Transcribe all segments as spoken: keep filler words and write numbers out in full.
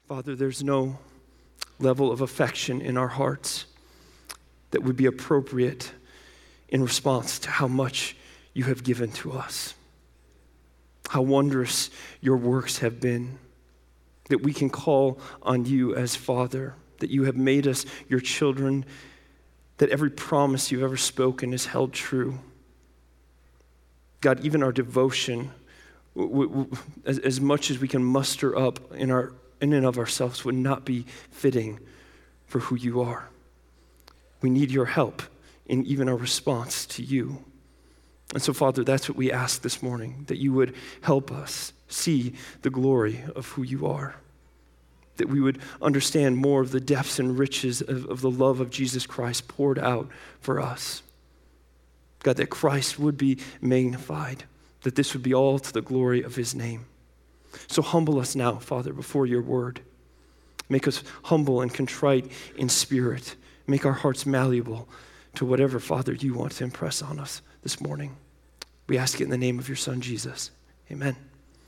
Father, there's no level of affection in our hearts that would be appropriate in response to how much you have given to us, how wondrous your works have been, that we can call on you as Father, that you have made us your children, that every promise you've ever spoken is held true. God, even our devotion, w- w- as, as much as we can muster up in our in and of ourselves, would not be fitting for who you are. We need your help in even our response to you. And so, Father, that's what we ask this morning, that you would help us see the glory of who you are, that we would understand more of the depths and riches of, of the love of Jesus Christ poured out for us. God, that Christ would be magnified, that this would be all to the glory of his name. So humble us now, Father, before your word. Make us humble and contrite in spirit. Make our hearts malleable to whatever, Father, you want to impress on us this morning. We ask it in the name of your Son, Jesus. Amen.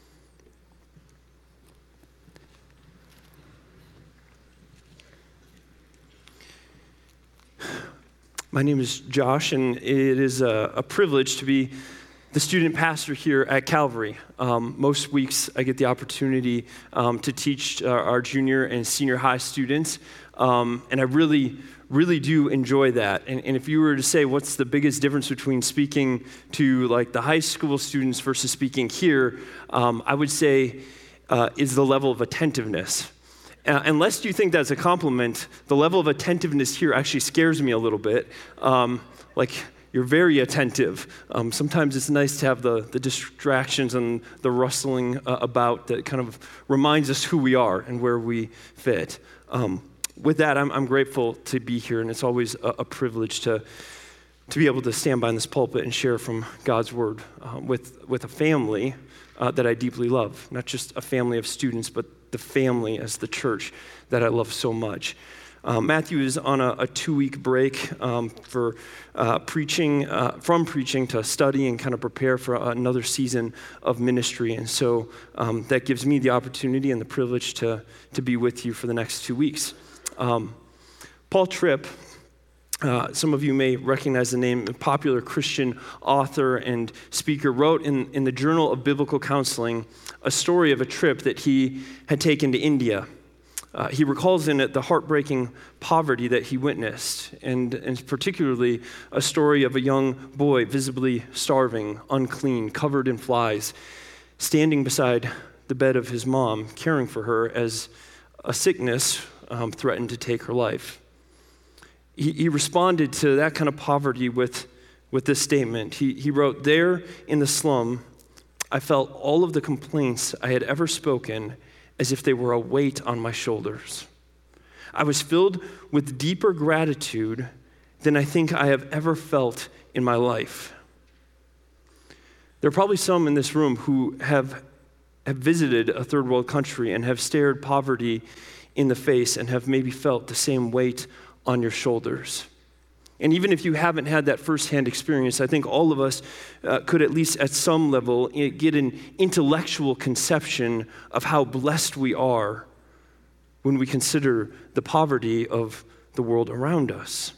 My name is Josh, and it is a, a privilege to be the student pastor here at Calvary. Um, most weeks I get the opportunity um, to teach uh, our junior and senior high students, um, and I really, really do enjoy that. And, and if you were to say what's the biggest difference between speaking to like the high school students versus speaking here, um, I would say uh, is the level of attentiveness. Uh, unless you think that's a compliment, the level of attentiveness here actually scares me a little bit. Um, like, you're very attentive. Um, sometimes it's nice to have the, the distractions and the rustling uh, about that kind of reminds us who we are and where we fit. Um, with that, I'm, I'm grateful to be here, and it's always a, a privilege to, to be able to stand behind this pulpit and share from God's word uh, with, with a family uh, that I deeply love. Not just a family of students, but the family as the church that I love so much. Um, Matthew is on a, a two-week break um, for uh, preaching, uh, from preaching to study and kind of prepare for another season of ministry. And so um, that gives me the opportunity and the privilege to, to be with you for the next two weeks. Um, Paul Tripp, uh, some of you may recognize the name, a popular Christian author and speaker, wrote in, in the Journal of Biblical Counseling a story of a trip that he had taken to India. Uh, he recalls in it the heartbreaking poverty that he witnessed, and, and particularly a story of a young boy visibly starving, unclean, covered in flies, standing beside the bed of his mom, caring for her as a sickness um, threatened to take her life. He, he responded to that kind of poverty with, with this statement. He, he wrote, "There in the slum, I felt all of the complaints I had ever spoken as if they were a weight on my shoulders. I was filled with deeper gratitude than I think I have ever felt in my life." There are probably some in this room who have, have visited a third world country and have stared poverty in the face and have maybe felt the same weight on your shoulders. And even if you haven't had that firsthand experience, I think all of us uh, could at least at some level get an intellectual conception of how blessed we are when we consider the poverty of the world around us.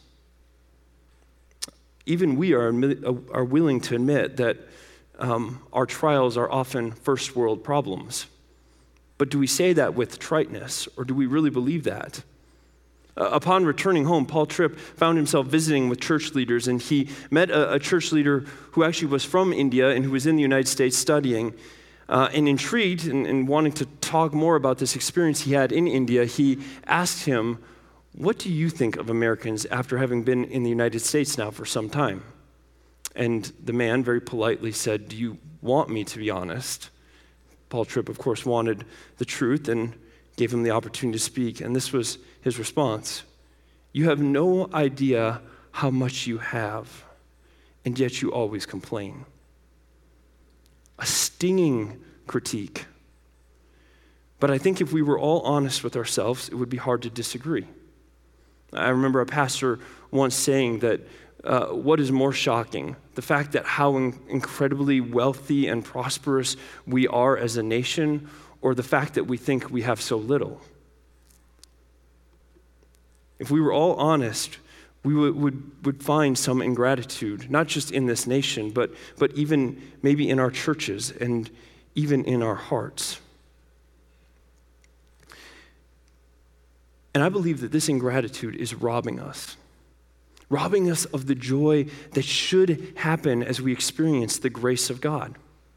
Even we are, are willing to admit that um, our trials are often first world problems. But do we say that with triteness, or do we really believe that? Uh, upon returning home, Paul Tripp found himself visiting with church leaders, and he met a, a church leader who actually was from India and who was in the United States studying. Uh, and intrigued and, and wanting to talk more about this experience he had in India, he asked him, "What do you think of Americans after having been in the United States now for some time?" And the man very politely said, "Do you want me to be honest?" Paul Tripp, of course, wanted the truth and gave him the opportunity to speak. And this was his response: "You have no idea how much you have, and yet you always complain." A stinging critique. But I think if we were all honest with ourselves, it would be hard to disagree. I remember a pastor once saying that uh, what is more shocking, the fact that how in- incredibly wealthy and prosperous we are as a nation, or the fact that we think we have so little? if we were all honest, we would, would, would find some ingratitude, not just in this nation, but, but even maybe in our churches and even in our hearts. And I believe that this ingratitude is robbing us, robbing us of the joy that should happen as we experience the grace of God.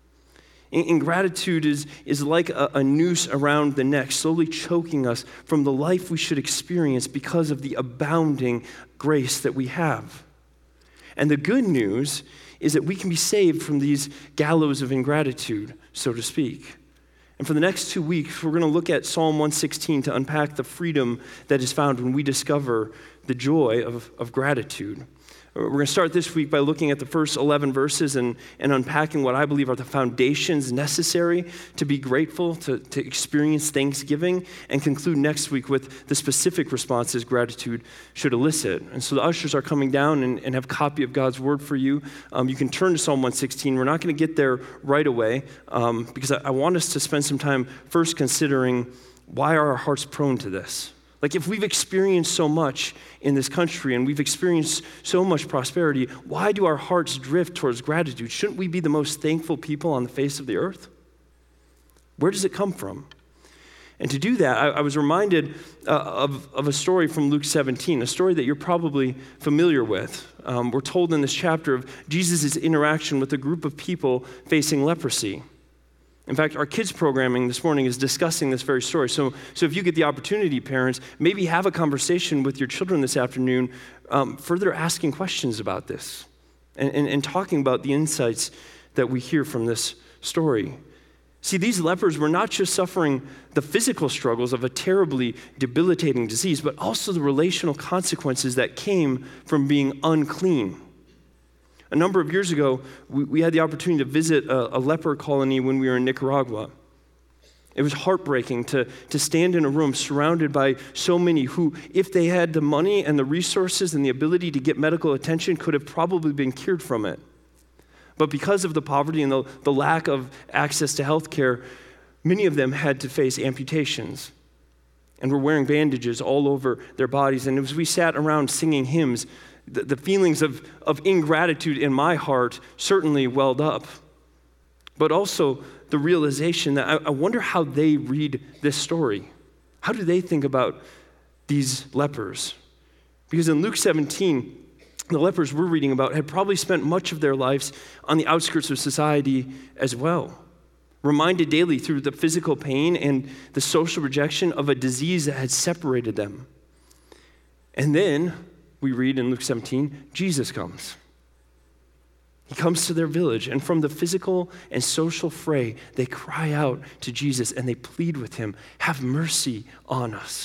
Ingratitude is, is like a, a noose around the neck, slowly choking us from the life we should experience because of the abounding grace that we have. And the good news is that we can be saved from these gallows of ingratitude, so to speak. And for the next two weeks, we're going to look at Psalm one sixteen to unpack the freedom that is found when we discover the joy of, of gratitude. We're going to start this week by looking at the first eleven verses and, and unpacking what I believe are the foundations necessary to be grateful, to, to experience thanksgiving, and conclude next week with the specific responses gratitude should elicit. And so the ushers are coming down and, and have a copy of God's word for you. Um, you can turn to Psalm one sixteen. We're not going to get there right away um, because I, I want us to spend some time first considering why are our hearts prone to this? Like if we've experienced so much in this country and we've experienced so much prosperity, why do our hearts drift towards gratitude? Shouldn't we be the most thankful people on the face of the earth? Where does it come from? And to do that, I, I was reminded uh, of, of a story from Luke seventeen, a story that you're probably familiar with. Um, we're told in this chapter of Jesus' interaction with a group of people facing leprosy. In fact, our kids programming this morning is discussing this very story. So, so if you get the opportunity, parents, maybe have a conversation with your children this afternoon, um, further asking questions about this and, and, and talking about the insights that we hear from this story. See, these lepers were not just suffering the physical struggles of a terribly debilitating disease, but also the relational consequences that came from being unclean. A number of years ago, we, we had the opportunity to visit a, a leper colony when we were in Nicaragua. It was heartbreaking to, to stand in a room surrounded by so many who, if they had the money and the resources and the ability to get medical attention, could have probably been cured from it. But because of the poverty and the, the lack of access to health care, many of them had to face amputations and were wearing bandages all over their bodies. And as we sat around singing hymns, The, the feelings of, of ingratitude in my heart certainly welled up, but also the realization that I, I wonder how they read this story. How do they think about these lepers? Because in Luke seventeen, the lepers we're reading about had probably spent much of their lives on the outskirts of society as well, reminded daily through the physical pain and the social rejection of a disease that had separated them. And then we read in Luke seventeen, Jesus comes. He comes to their village, and from the physical and social fray, they cry out to Jesus and they plead with him, have mercy on us.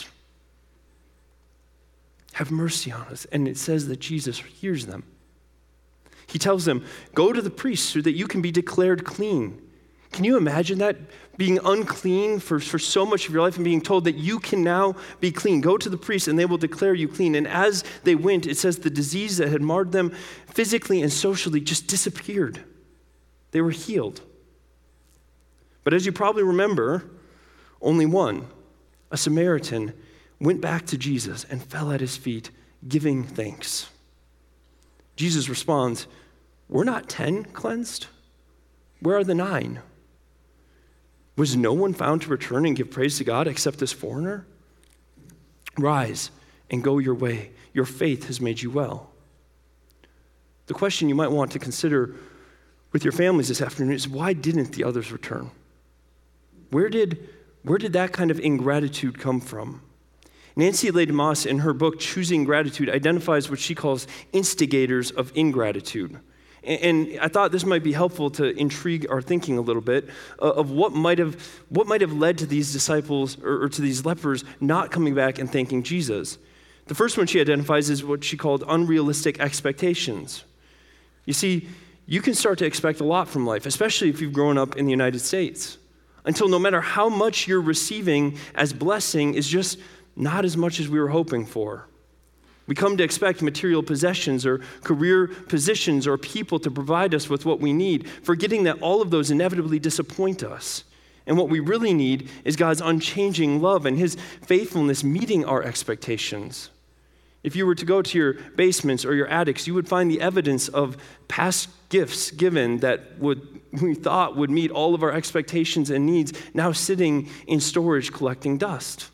Have mercy on us. And it says that Jesus hears them. He tells them, go to the priest so that you can be declared clean. Can you imagine that? Being unclean for, for so much of your life and being told that you can now be clean. Go to the priest and they will declare you clean. And as they went, it says the disease that had marred them physically and socially just disappeared. They were healed. But as you probably remember, only one, a Samaritan, went back to Jesus and fell at his feet, giving thanks. Jesus responds, we're not ten cleansed? Where are the nine? Was no one found to return and give praise to God except this foreigner? Rise and go your way. Your faith has made you well. The question you might want to consider with your families this afternoon is, why didn't the others return? Where did, where did that kind of ingratitude come from? Nancy Leigh DeMoss, in her book, Choosing Gratitude, identifies what she calls instigators of ingratitude. And I thought this might be helpful to intrigue our thinking a little bit of what might have what might have led to these disciples or, or to these lepers not coming back and thanking Jesus. The first one she identifies is what she called unrealistic expectations. You see, you can start to expect a lot from life, especially if you've grown up in the United States, until no matter how much you're receiving as blessing is just not as much as we were hoping for. We come to expect material possessions or career positions or people to provide us with what we need, forgetting that all of those inevitably disappoint us. And what we really need is God's unchanging love and his faithfulness meeting our expectations. If you were to go to your basements or your attics, you would find the evidence of past gifts given that would we thought would meet all of our expectations and needs, now sitting in storage collecting dust.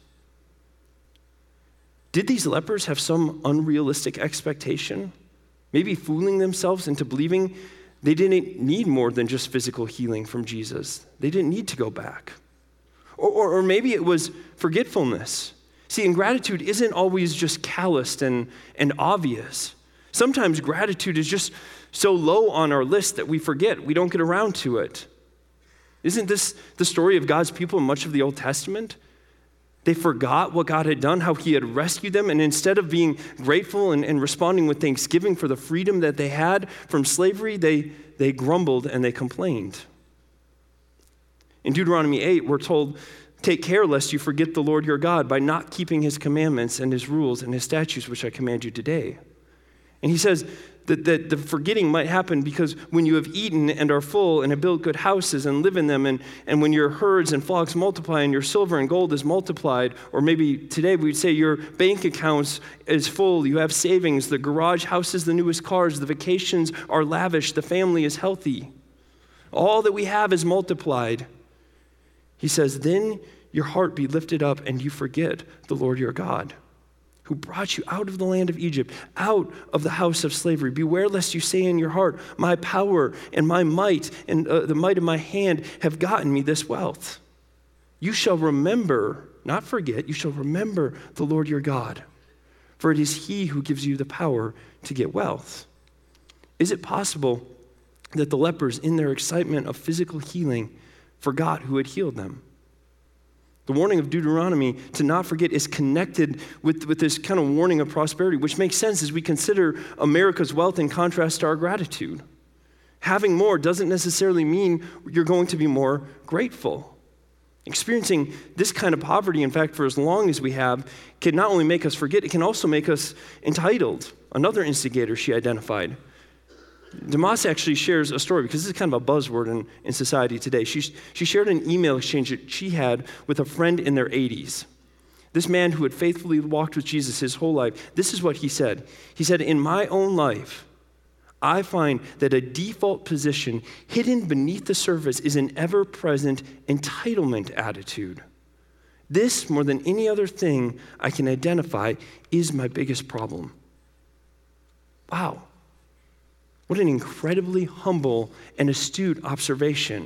Did these lepers have some unrealistic expectation? Maybe fooling themselves into believing they didn't need more than just physical healing from Jesus. They didn't need to go back. Or, or, or maybe it was forgetfulness. See, ingratitude isn't always just calloused and, and obvious. Sometimes gratitude is just so low on our list that we forget. We don't get around to it. Isn't this the story of God's people in much of the Old Testament? They forgot what God had done, how he had rescued them, and instead of being grateful and, and responding with thanksgiving for the freedom that they had from slavery, they, they grumbled and they complained. In Deuteronomy eight, we're told, take care lest you forget the Lord your God by not keeping his commandments and his rules and his statutes, which I command you today. And he says that, that the forgetting might happen because when you have eaten and are full and have built good houses and live in them, and, and when your herds and flocks multiply and your silver and gold is multiplied, or maybe today we'd say your bank accounts is full, you have savings, the garage house is the newest cars, the vacations are lavish, the family is healthy. All that we have is multiplied. He says, then your heart be lifted up and you forget the Lord your God, who brought you out of the land of Egypt, out of the house of slavery. Beware lest you say in your heart, my power and my might and uh, the might of my hand have gotten me this wealth. You shall remember, not forget, you shall remember the Lord your God, for it is he who gives you the power to get wealth. Is it possible that the lepers, in their excitement of physical healing, forgot who had healed them? The warning of Deuteronomy to not forget is connected with, with this kind of warning of prosperity, which makes sense as we consider America's wealth in contrast to our gratitude. Having more doesn't necessarily mean you're going to be more grateful. Experiencing this kind of poverty, in fact, for as long as we have, can not only make us forget, it can also make us entitled. Another instigator she identified. Demas actually shares a story, because this is kind of a buzzword in, in society today. She, she shared an email exchange that she had with a friend in their eighties. This man who had faithfully walked with Jesus his whole life, this is what he said. He said, in my own life, I find that a default position hidden beneath the surface is an ever-present entitlement attitude. This, more than any other thing I can identify, is my biggest problem. Wow. What an incredibly humble and astute observation.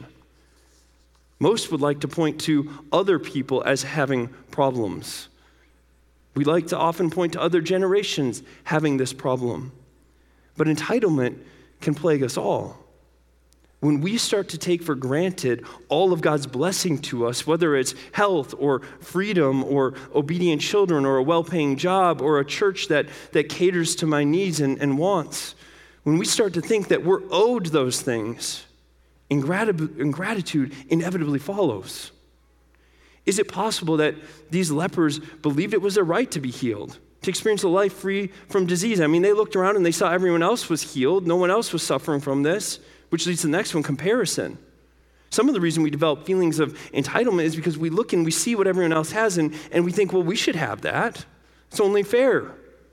Most would like to point to other people as having problems. We like to often point to other generations having this problem. But entitlement can plague us all. When we start to take for granted all of God's blessing to us, whether it's health or freedom or obedient children or a well-paying job or a church that, that caters to my needs and, and wants, when we start to think that we're owed those things, ingratitude, ingratitude inevitably follows. Is it possible that these lepers believed it was their right to be healed, to experience a life free from disease? I mean, they looked around and they saw everyone else was healed. No one else was suffering from this, which leads to the next one, comparison. Some of the reason we develop feelings of entitlement is because we look and we see what everyone else has, and, and we think, well, we should have that. It's only fair.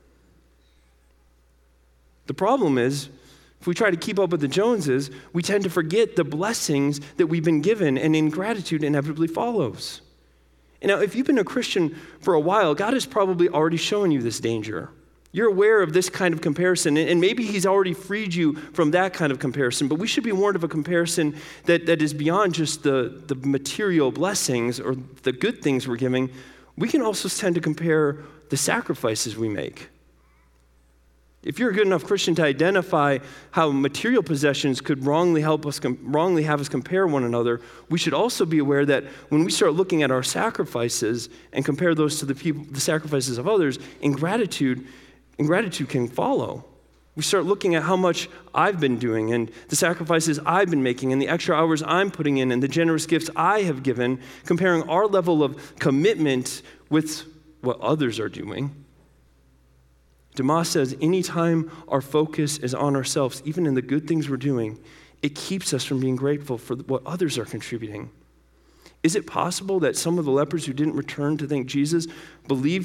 The problem is, if we try to keep up with the Joneses, we tend to forget the blessings that we've been given, and ingratitude inevitably follows. And now, if you've been a Christian for a while, God has probably already shown you this danger. You're aware of this kind of comparison, and maybe he's already freed you from that kind of comparison, but we should be warned of a comparison that, that is beyond just the, the material blessings or the good things we're giving. We can also tend to compare the sacrifices we make. If you're a good enough Christian to identify how material possessions could wrongly help us, wrongly have us compare one another, we should also be aware that when we start looking at our sacrifices and compare those to the people, the sacrifices of others, ingratitude, ingratitude can follow. We start looking at how much I've been doing and the sacrifices I've been making and the extra hours I'm putting in and the generous gifts I have given, comparing our level of commitment with what others are doing. Demas says, anytime our focus is on ourselves, even in the good things we're doing, it keeps us from being grateful for what others are contributing. Is it possible that some of the lepers who didn't return to thank Jesus believed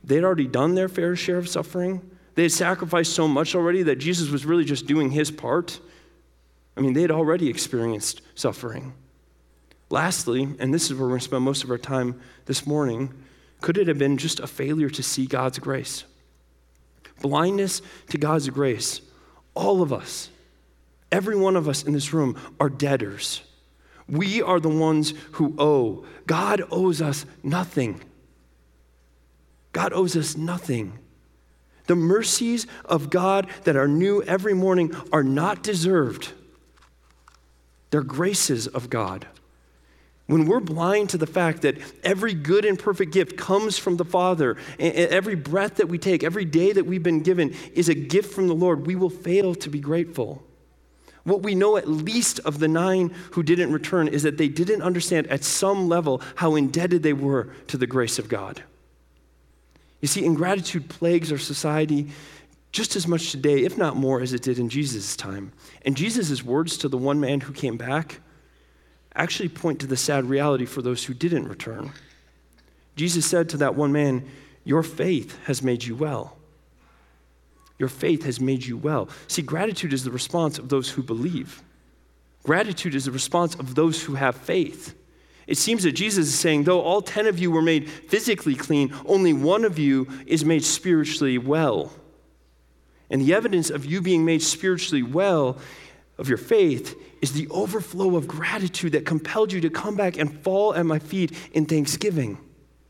they'd already done their fair share of suffering. They had sacrificed so much already that Jesus was really just doing his part. I mean, they had already experienced suffering. Lastly, and this is where we're going to spend most of our time this morning, could it have been just a failure to see God's grace? Blindness to God's grace. All of us, every one of us in this room are debtors. We are the ones who owe. God owes us nothing. God owes us nothing. The mercies of God that are new every morning are not deserved. They're graces of God. When we're blind to the fact that every good and perfect gift comes from the Father, and every breath that we take, every day that we've been given is a gift from the Lord, we will fail to be grateful. What we know at least of the nine who didn't return is that they didn't understand at some level how indebted they were to the grace of God. You see, ingratitude plagues our society just as much today, if not more, as it did in Jesus' time. And Jesus' words to the one man who came back actually point to the sad reality for those who didn't return. Jesus said to that one man, "Your faith has made you well." Your faith has made you well. See, gratitude is the response of those who believe. Gratitude is the response of those who have faith. It seems that Jesus is saying, though all ten of you were made physically clean, only one of you is made spiritually well. And the evidence of you being made spiritually well, of your faith, is the overflow of gratitude that compelled you to come back and fall at my feet in thanksgiving.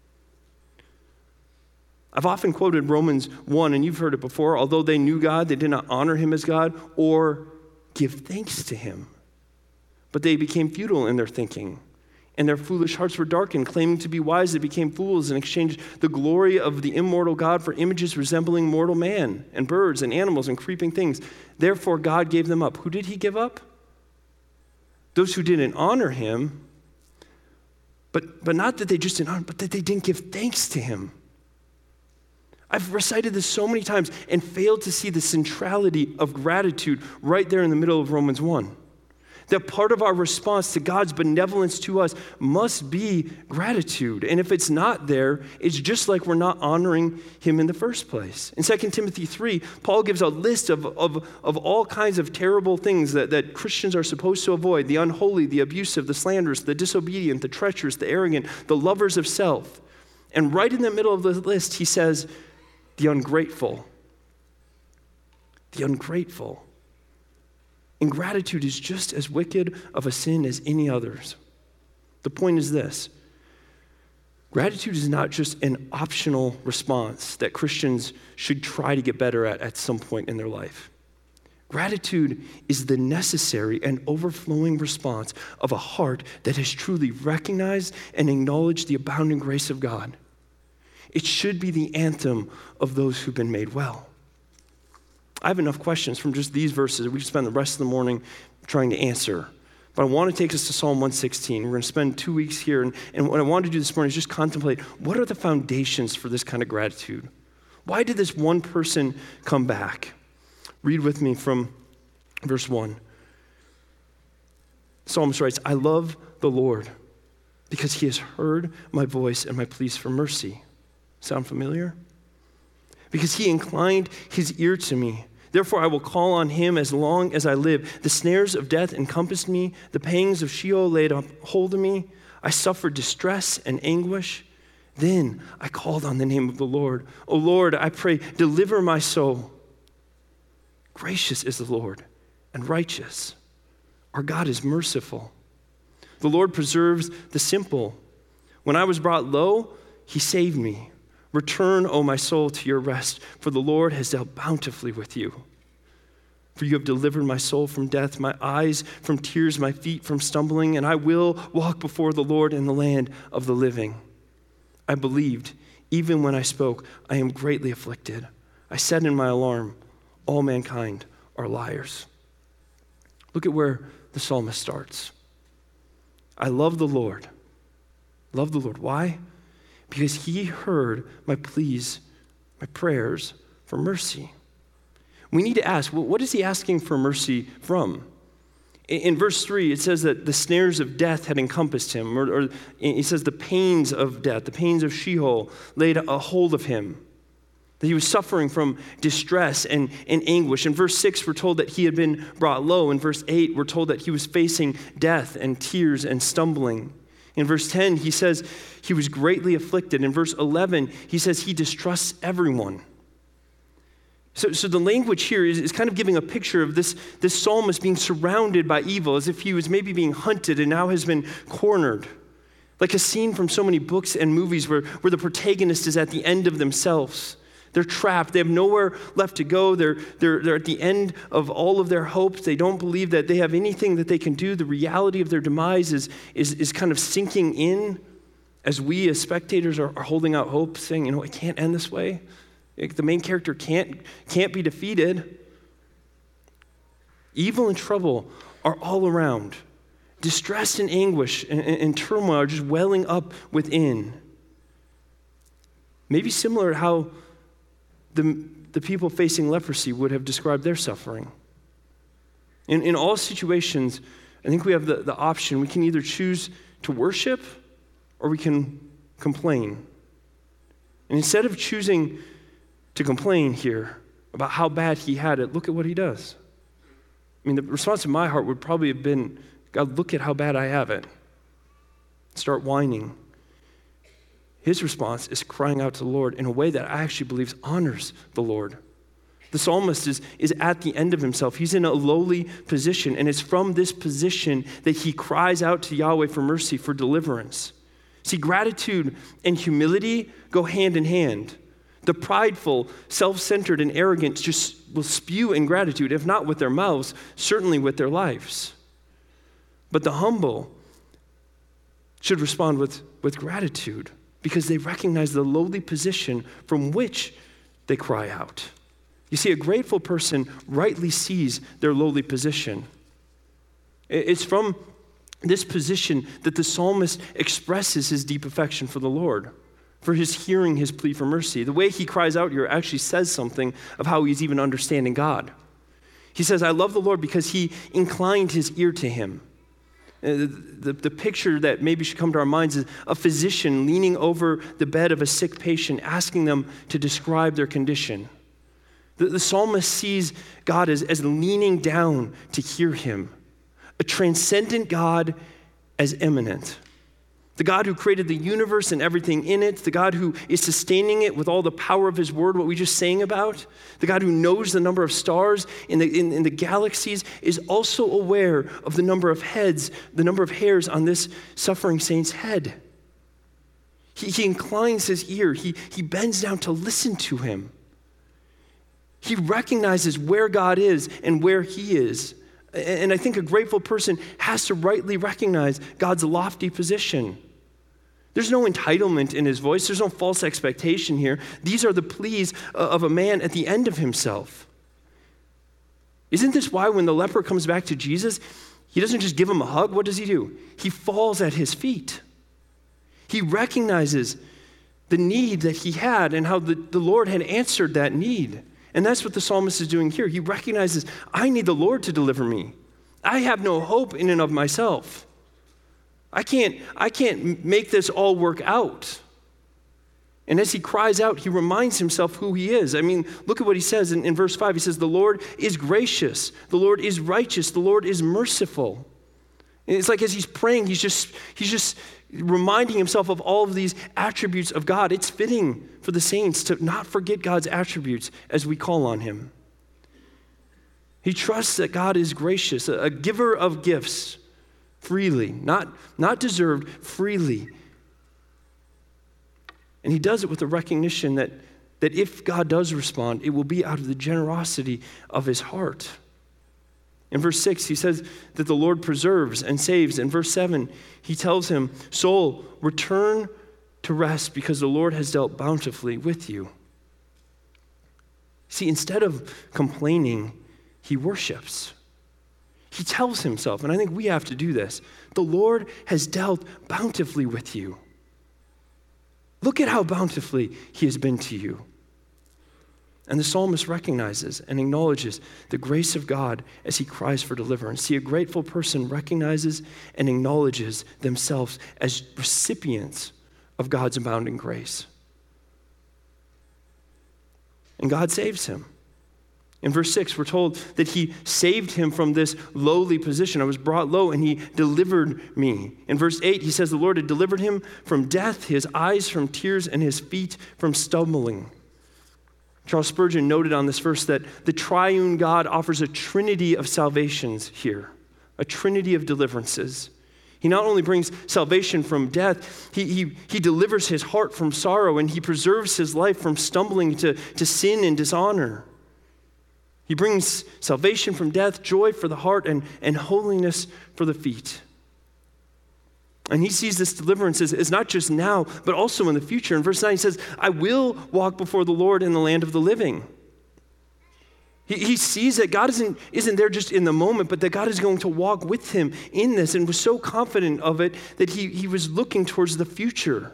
I've often quoted Romans one, and you've heard it before. Although they knew God, they did not honor him as God or give thanks to him. But they became futile in their thinking, and their foolish hearts were darkened. Claiming to be wise, they became fools and exchanged the glory of the immortal God for images resembling mortal man and birds and animals and creeping things. Therefore, God gave them up. Who did he give up? Those who didn't honor him, but, but not that they just didn't honor, but that they didn't give thanks to him. I've recited this so many times and failed to see the centrality of gratitude right there in the middle of Romans one. That part of our response to God's benevolence to us must be gratitude. And if it's not there, it's just like we're not honoring him in the first place. In Second Timothy three, Paul gives a list of, of, of all kinds of terrible things that, that Christians are supposed to avoid: the unholy, the abusive, the slanderous, the disobedient, the treacherous, the arrogant, the lovers of self. And right in the middle of the list, he says, the ungrateful. The ungrateful. Ingratitude is just as wicked of a sin as any others. The point is this: gratitude is not just an optional response that Christians should try to get better at at some point in their life. Gratitude is the necessary and overflowing response of a heart that has truly recognized and acknowledged the abounding grace of God. It should be the anthem of those who've been made well. I have enough questions from just these verses that we could spend the rest of the morning trying to answer. But I want to take us to Psalm one sixteen. We're going to spend two weeks here. And, and what I want to do this morning is just contemplate, what are the foundations for this kind of gratitude? Why did this one person come back? Read with me from verse one. The psalmist writes, "I love the Lord because he has heard my voice and my pleas for mercy." Sound familiar? Because he inclined his ear to me. Therefore I will call on him as long as I live. The snares of death encompassed me. The pangs of Sheol laid hold of me. I suffered distress and anguish. Then I called on the name of the Lord. O Lord, I pray, deliver my soul. Gracious is the Lord and righteous. Our God is merciful. The Lord preserves the simple. When I was brought low, he saved me. Return, O my soul, to your rest, for the Lord has dealt bountifully with you. For you have delivered my soul from death, my eyes from tears, my feet from stumbling, and I will walk before the Lord in the land of the living. I believed, even when I spoke, I am greatly afflicted. I said in my alarm, all mankind are liars. Look at where the psalmist starts. I love the Lord. Love the Lord. Why? Because he heard my pleas, my prayers for mercy. We need to ask, well, what is he asking for mercy from? In, in verse three, it says that the snares of death had encompassed him, or, or it says the pains of death, the pains of Sheol laid a hold of him. that he was suffering from distress and, and anguish. In verse six, we're told that he had been brought low. In verse eight, we're told that he was facing death and tears and stumbling. In verse ten, he says he was greatly afflicted. In verse eleven, he says he distrusts everyone. So, so the language here is, is kind of giving a picture of this, this psalmist being surrounded by evil, as if he was maybe being hunted and now has been cornered. Like a scene from so many books and movies where, where the protagonist is at the end of themselves. They're trapped. They have nowhere left to go. They're, they're, they're at the end of all of their hopes. They don't believe that they have anything that they can do. The reality of their demise is, is, is kind of sinking in as we as spectators are, are holding out hope, saying, you know, it can't end this way. The main character can't, can't be defeated. Evil and trouble are all around. Distress and anguish and, and, and turmoil are just welling up within. Maybe similar to how the, the people facing leprosy would have described their suffering. In, in all situations, I think we have the, the option. We can either choose to worship or we can complain. And instead of choosing to complain here about how bad he had it, look at what he does. I mean, the response in my heart would probably have been, God, look at how bad I have it. Start whining. His response is crying out to the Lord in a way that I actually believe honors the Lord. The psalmist is, is at the end of himself. He's in a lowly position, and it's from this position that he cries out to Yahweh for mercy, for deliverance. See, gratitude and humility go hand in hand. The prideful, self-centered, and arrogant just will spew ingratitude, if not with their mouths, certainly with their lives. But the humble should respond with, with gratitude because they recognize the lowly position from which they cry out. You see, a grateful person rightly sees their lowly position. It's from this position that the psalmist expresses his deep affection for the Lord, for his hearing his plea for mercy. The way he cries out here actually says something of how he's even understanding God. He says, I love the Lord because he inclined his ear to him. The, the, the picture that maybe should come to our minds is a physician leaning over the bed of a sick patient, asking them to describe their condition. The, the psalmist sees God as, as leaning down to hear him, a transcendent God as immanent. The God who created the universe and everything in it, the God who is sustaining it with all the power of his word, what we just sang about, the God who knows the number of stars in the, in, in the galaxies, is also aware of the number of heads, the number of hairs on this suffering saint's head. He, he inclines his ear. He, he bends down to listen to him. He recognizes where God is and where he is. And I think a grateful person has to rightly recognize God's lofty position. There's no entitlement in his voice. There's no false expectation here. These are the pleas of a man at the end of himself. Isn't this why when the leper comes back to Jesus, he doesn't just give him a hug? What does he do? He falls at his feet. He recognizes the need that he had and how the, the Lord had answered that need. And that's what the psalmist is doing here. He recognizes, I need the Lord to deliver me. I have no hope in and of myself. I can't, I can't make this all work out. And as he cries out, he reminds himself who he is. I mean, look at what he says in, in verse five. He says, the Lord is gracious. The Lord is righteous. The Lord is merciful. And it's like as he's praying, he's just, he's just reminding himself of all of these attributes of God. It's fitting for the saints to not forget God's attributes as we call on him. He trusts that God is gracious, a giver of gifts freely, not, not deserved, freely. And he does it with the recognition that, that if God does respond, it will be out of the generosity of his heart. In verse six, he says that the Lord preserves and saves. In verse seven, he tells him, soul, return to rest because the Lord has dealt bountifully with you. See, instead of complaining, he worships. He tells himself, and I think we have to do this, the Lord has dealt bountifully with you. Look at how bountifully he has been to you. And the psalmist recognizes and acknowledges the grace of God as he cries for deliverance. See, a grateful person recognizes and acknowledges themselves as recipients of God's abounding grace. And God saves him. In verse six, we're told that he saved him from this lowly position. I was brought low and he delivered me. In verse eight, he says the Lord had delivered him from death, his eyes from tears, and his feet from stumbling. Charles Spurgeon noted on this verse that the triune God offers a trinity of salvations here, a trinity of deliverances. He not only brings salvation from death, he, he, he delivers his heart from sorrow, and he preserves his life from stumbling to, to sin and dishonor. He brings salvation from death, joy for the heart, and, and holiness for the feet. And he sees this deliverance as, as not just now, but also in the future. In verse nine, he says, I will walk before the Lord in the land of the living. He, he sees that God isn't, isn't there just in the moment, but that God is going to walk with him in this, and was so confident of it that he, he was looking towards the future.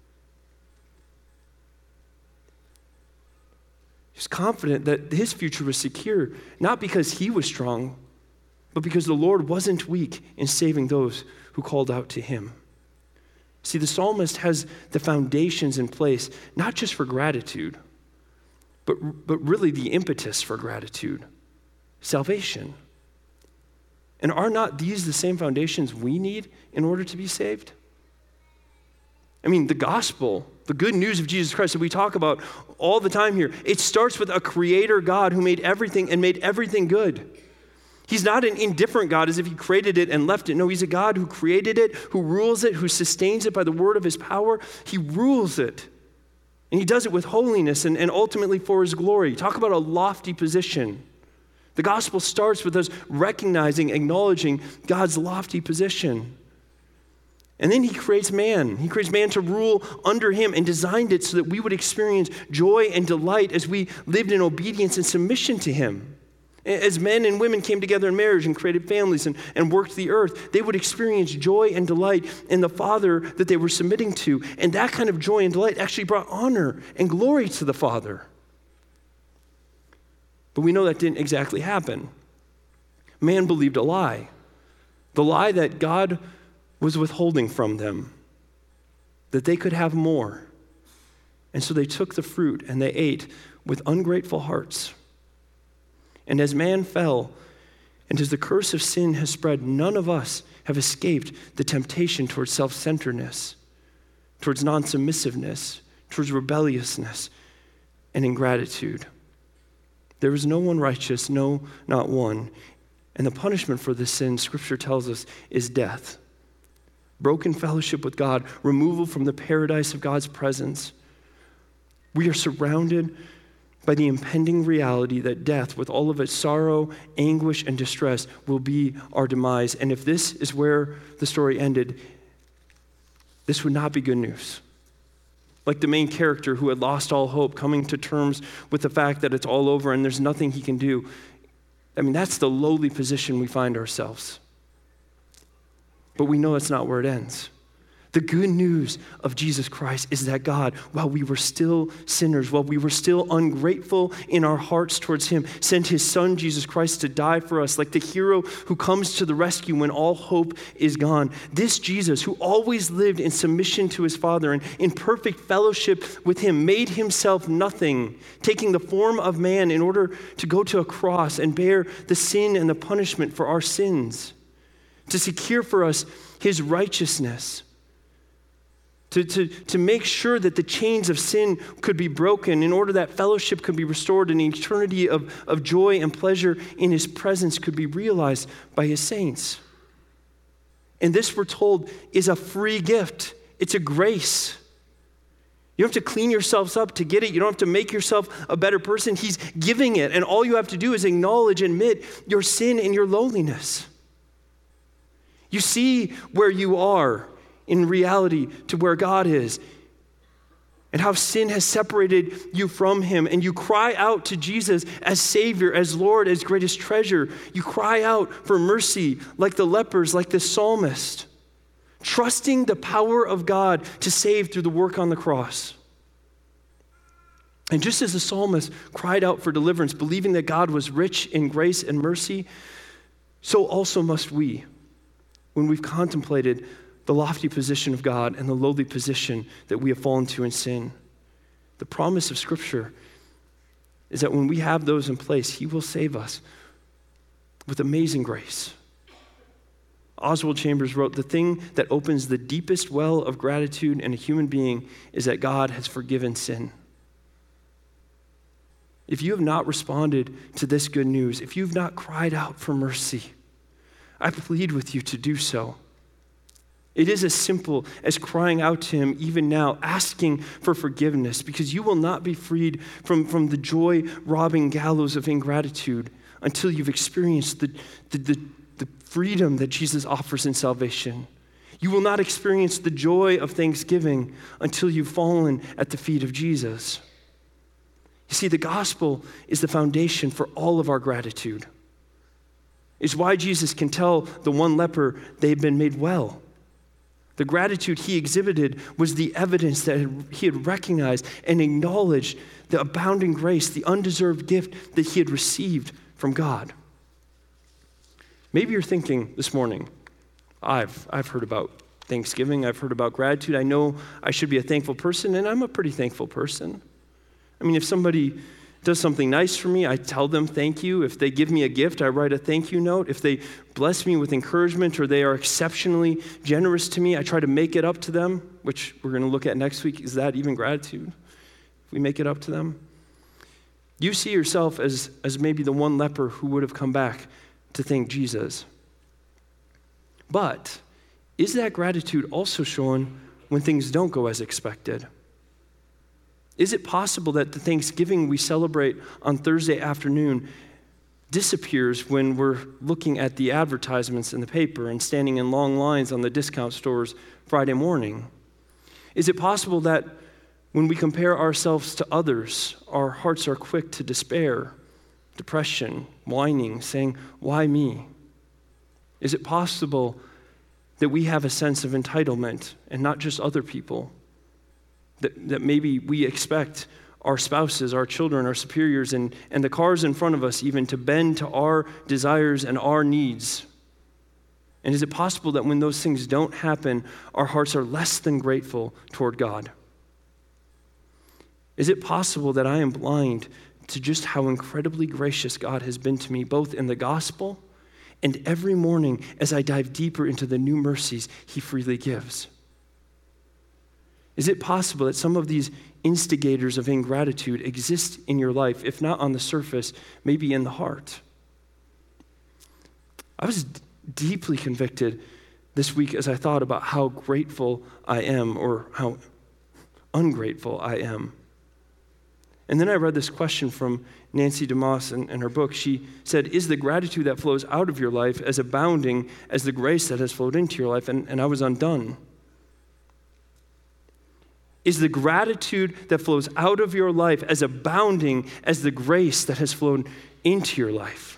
He was confident that his future was secure, not because he was strong, but because the Lord wasn't weak in saving those who called out to him. See, the psalmist has the foundations in place, not just for gratitude, but, but really the impetus for gratitude, salvation. And are not these the same foundations we need in order to be saved? I mean, the gospel, the good news of Jesus Christ that we talk about all the time here, it starts with a creator God who made everything and made everything good. He's not an indifferent God as if he created it and left it. No, he's a God who created it, who rules it, who sustains it by the word of his power. He rules it. And he does it with holiness and, and ultimately for his glory. Talk about a lofty position. The gospel starts with us recognizing, acknowledging God's lofty position. And then he creates man. He creates man to rule under him and designed it so that we would experience joy and delight as we lived in obedience and submission to him. As men and women came together in marriage and created families and, and worked the earth, they would experience joy and delight in the Father that they were submitting to. And that kind of joy and delight actually brought honor and glory to the Father. But we know that didn't exactly happen. Man believed a lie. The lie that God was withholding from them, that they could have more. And so they took the fruit and they ate with ungrateful hearts. And as man fell, and as the curse of sin has spread, none of us have escaped the temptation towards self-centeredness, towards non-submissiveness, towards rebelliousness and ingratitude. There is no one righteous, no, not one. And the punishment for this sin, Scripture tells us, is death. Broken fellowship with God, removal from the paradise of God's presence. We are surrounded by the impending reality that death, with all of its sorrow, anguish, and distress, will be our demise. And if this is where the story ended, this would not be good news. Like the main character who had lost all hope, coming to terms with the fact that it's all over and there's nothing he can do. I mean, that's the lowly position we find ourselves. But we know that's not where it ends. The good news of Jesus Christ is that God, while we were still sinners, while we were still ungrateful in our hearts towards him, sent his son, Jesus Christ, to die for us, like the hero who comes to the rescue when all hope is gone. This Jesus, who always lived in submission to his Father and in perfect fellowship with him, made himself nothing, taking the form of man in order to go to a cross and bear the sin and the punishment for our sins, to secure for us his righteousness. To, to, to make sure that the chains of sin could be broken in order that fellowship could be restored and an eternity of, of joy and pleasure in his presence could be realized by his saints. And this, we're told, is a free gift. It's a grace. You don't have to clean yourselves up to get it. You don't have to make yourself a better person. He's giving it. And all you have to do is acknowledge, admit your sin and your lowliness. You see where you are in reality to where God is, and how sin has separated you from him, and you cry out to Jesus as Savior, as Lord, as greatest treasure. You cry out for mercy like the lepers, like the psalmist, trusting the power of God to save through the work on the cross. And just as the psalmist cried out for deliverance, believing that God was rich in grace and mercy, so also must we, when we've contemplated the lofty position of God and the lowly position that we have fallen to in sin. The promise of Scripture is that when we have those in place, he will save us with amazing grace. Oswald Chambers wrote, "The thing that opens the deepest well of gratitude in a human being is that God has forgiven sin." If you have not responded to this good news, if you've not cried out for mercy, I plead with you to do so. It is as simple as crying out to him even now, asking for forgiveness, because you will not be freed from, from the joy-robbing gallows of ingratitude until you've experienced the, the, the, the freedom that Jesus offers in salvation. You will not experience the joy of thanksgiving until you've fallen at the feet of Jesus. You see, the gospel is the foundation for all of our gratitude. It's why Jesus can tell the one leper they've been made well. The gratitude he exhibited was the evidence that he had recognized and acknowledged the abounding grace, the undeserved gift that he had received from God. Maybe you're thinking this morning, I've, I've heard about Thanksgiving, I've heard about gratitude, I know I should be a thankful person, and I'm a pretty thankful person. I mean, if somebody does something nice for me, I tell them thank you. If they give me a gift, I write a thank you note. If they bless me with encouragement or they are exceptionally generous to me, I try to make it up to them, which we're going to look at next week. Is that even gratitude? If we make it up to them? You see yourself as, as maybe the one leper who would have come back to thank Jesus. But is that gratitude also shown when things don't go as expected? Is it possible that the Thanksgiving we celebrate on Thursday afternoon disappears when we're looking at the advertisements in the paper and standing in long lines on the discount stores Friday morning? Is it possible that when we compare ourselves to others, our hearts are quick to despair, depression, whining, saying, "Why me?" Is it possible that we have a sense of entitlement and not just other people? That, that maybe we expect our spouses, our children, our superiors, and, and the cars in front of us even to bend to our desires and our needs? And is it possible that when those things don't happen, our hearts are less than grateful toward God? Is it possible that I am blind to just how incredibly gracious God has been to me, both in the gospel and every morning as I dive deeper into the new mercies he freely gives? Is it possible that some of these instigators of ingratitude exist in your life, if not on the surface, maybe in the heart? I was d- deeply convicted this week as I thought about how grateful I am or how ungrateful I am. And then I read this question from Nancy DeMoss in, in her book. She said, "Is the gratitude that flows out of your life as abounding as the grace that has flowed into your life?" And, and I was undone. Is the gratitude that flows out of your life as abounding as the grace that has flowed into your life?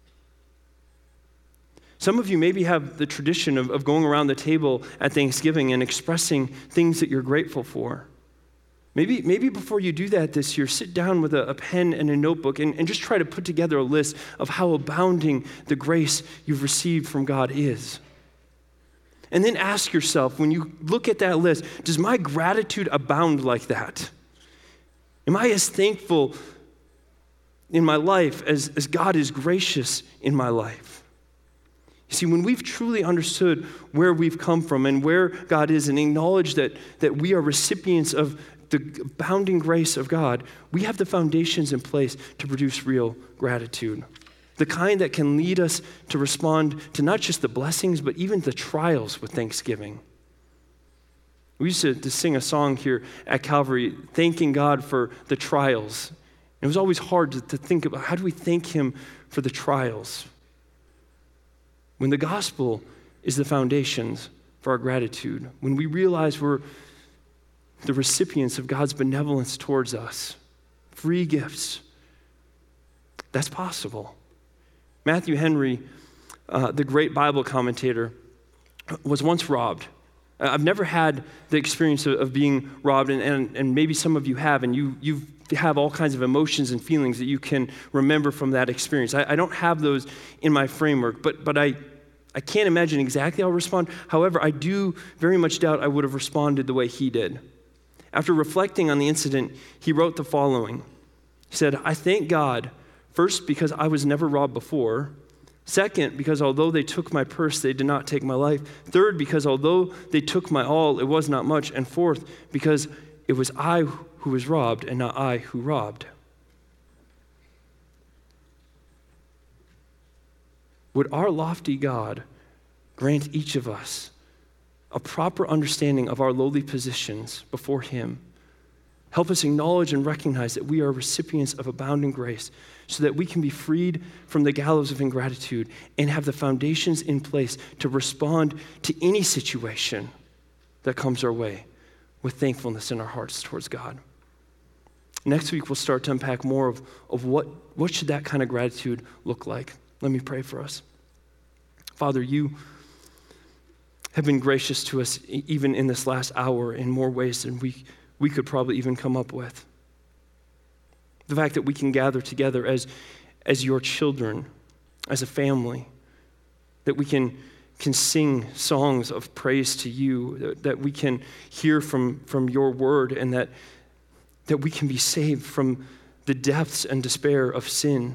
Some of you maybe have the tradition of, of going around the table at Thanksgiving and expressing things that you're grateful for. Maybe, maybe before you do that this year, sit down with a, a pen and a notebook and, and just try to put together a list of how abounding the grace you've received from God is. And then ask yourself, when you look at that list, does my gratitude abound like that? Am I as thankful in my life as, as God is gracious in my life? You see, when we've truly understood where we've come from and where God is and acknowledge that, that we are recipients of the abounding grace of God, we have the foundations in place to produce real gratitude. The kind that can lead us to respond to not just the blessings, but even the trials with thanksgiving. We used to, to sing a song here at Calvary, thanking God for the trials. It was always hard to, to think about, how do we thank him for the trials? When the gospel is the foundations for our gratitude, when we realize we're the recipients of God's benevolence towards us, free gifts, that's possible. Matthew Henry, uh, the great Bible commentator, was once robbed. I've never had the experience of, of being robbed, and, and, and maybe some of you have, and you you have all kinds of emotions and feelings that you can remember from that experience. I, I don't have those in my framework, but but I, I can't imagine exactly how I'll respond. However, I do very much doubt I would have responded the way he did. After reflecting on the incident, he wrote the following. He said, I thank God, first, because I was never robbed before. Second, because although they took my purse, they did not take my life. Third, because although they took my all, it was not much. And fourth, because it was I who was robbed and not I who robbed. Would our lofty God grant each of us a proper understanding of our lowly positions before him? Help us acknowledge and recognize that we are recipients of abounding grace so that we can be freed from the gallows of ingratitude and have the foundations in place to respond to any situation that comes our way with thankfulness in our hearts towards God. Next week, we'll start to unpack more of, of what, what should that kind of gratitude look like. Let me pray for us. Father, you have been gracious to us even in this last hour in more ways than we we could probably even come up with. The fact that we can gather together as, as your children, as a family, that we can, can sing songs of praise to you, that, that we can hear from, from your word, and that, that we can be saved from the depths and despair of sin.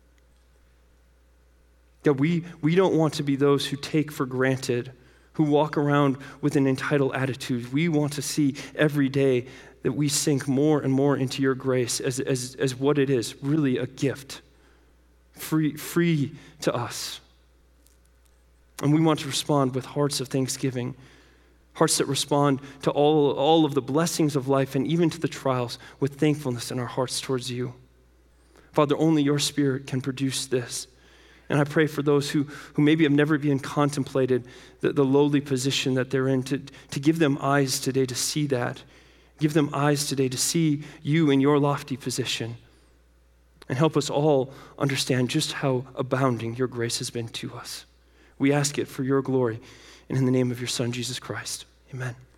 That we, we don't want to be those who take for granted, who walk around with an entitled attitude. We want to see every day that we sink more and more into your grace as, as, as what it is, really a gift, free, free to us. And we want to respond with hearts of thanksgiving, hearts that respond to all, all of the blessings of life and even to the trials with thankfulness in our hearts towards you. Father, only your Spirit can produce this. And I pray for those who, who maybe have never even contemplated the, the lowly position that they're in, to, to give them eyes today to see that. Give them eyes today to see you in your lofty position. And help us all understand just how abounding your grace has been to us. We ask it for your glory and in the name of your Son, Jesus Christ. Amen.